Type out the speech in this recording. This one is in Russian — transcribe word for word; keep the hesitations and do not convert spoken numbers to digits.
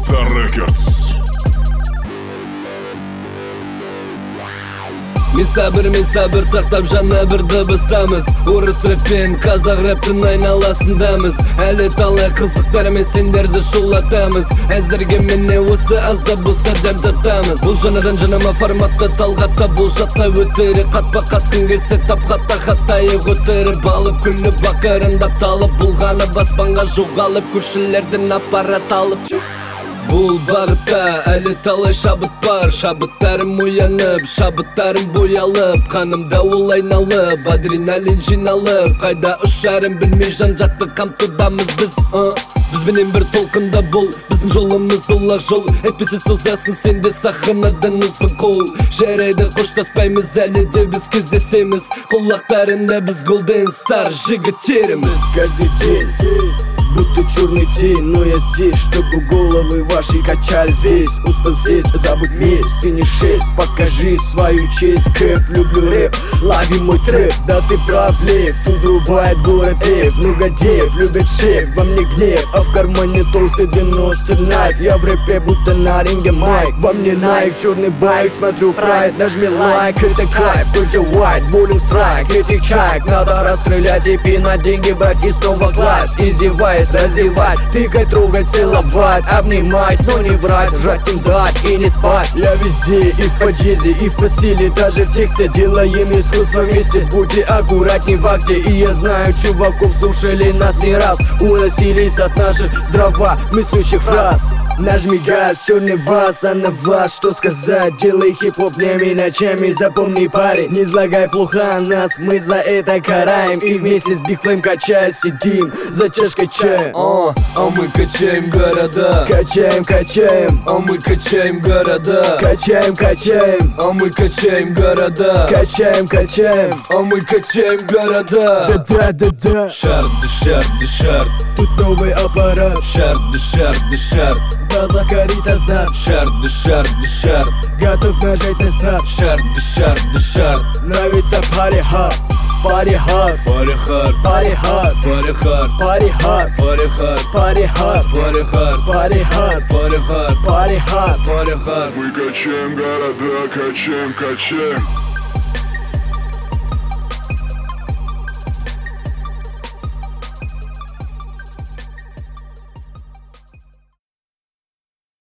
Star Records. Мен сабыр, мен сабыр сақтап жана бір дыбыстамыз. Орыс рэп пен қазақ рэптің айналасындамыз. Әлі талай қызықтармен сендерді шулатамыз. Әзірге міне осы азда болса дәм татамыз. Бұл жанадан жанама форматта талғатта бұл жатқа өтірі. Қатпа қат күнгесі тапқатта хаттайы өтіріп алып күліп бақырындап талып бұлғаны баспанға жоғалып көршілерден аппарат алып. Бұл бағытта әлі талай шабыт бар. Шабыттарым оянып, шабыттарым боялып, қанымда ол айналып, адреналин жиналып. Қайда ұшарын білмей жан-жақты қамтыдамыз біз. Бізбенен бір толқында бол, біздің жолымыз олақ жол. Әйтпесе созасын сенде сахнадан ұзын қол. Жарайды қоштаспаймыз, әлі де біз кездесеміз. Құлақтарында біз Golden Star жігіттеріміз. Каждый день будто черный день, но я здесь, чтобы головы ваши качались весь. Успа здесь, забудь месть, ты не шесть. Покажи свою честь, крэп, люблю рэп, лови мой трэп. Да ты прав, лев, тут рубает город Эв. Много дев, любит шеф, во мне гнев, а в кармане толстый девяносто найф. Я в рэпе будто на ринге майк, во мне найк, черный байк. Смотрю прайд, нажми лайк, это кайф. Тоже white, болен страйк, этих чаек надо расстрелять и пинать деньги брать и снова класть. Издеваясь, раздевать, тыкать, трогать, целовать, обнимать, но не врать, жать им дать и не спать. Я везде, и в подъезде, и в постели, даже в тексте делаем искусство вместе. Будьте аккуратней в акте, и я знаю чуваков слушали нас не раз. Уносились от наших здравомыслящих фраз. Нажми газ, черный вас, а на вас что сказать? Делай хип-хоп днями, ночами, запомни, парень. Не излагай плохо о нас, мы за это караем. И вместе с Big Flame качая сидим за чашкой чая. А, а мы качаем города. Качаем, качаем. А мы качаем города. Качаем, качаем. А мы качаем города. Качаем, качаем. А мы качаем города. Да-да-да-да. Шард, шард, шард. Тут новый аппарат. Шард, шард, шард. База горит азарт. Шард, шард, шард. Готов нажать на старт. Шард, шард, шард. Нравится пари хард. Пари хард. Пари хард. Пари хард. Пари хард. Пари хард. Пари хард. Пари хард. Пари хард. Пари хард. Пари хард. Пари хард. Пари хард. Мы качаем города, качаем, качаем.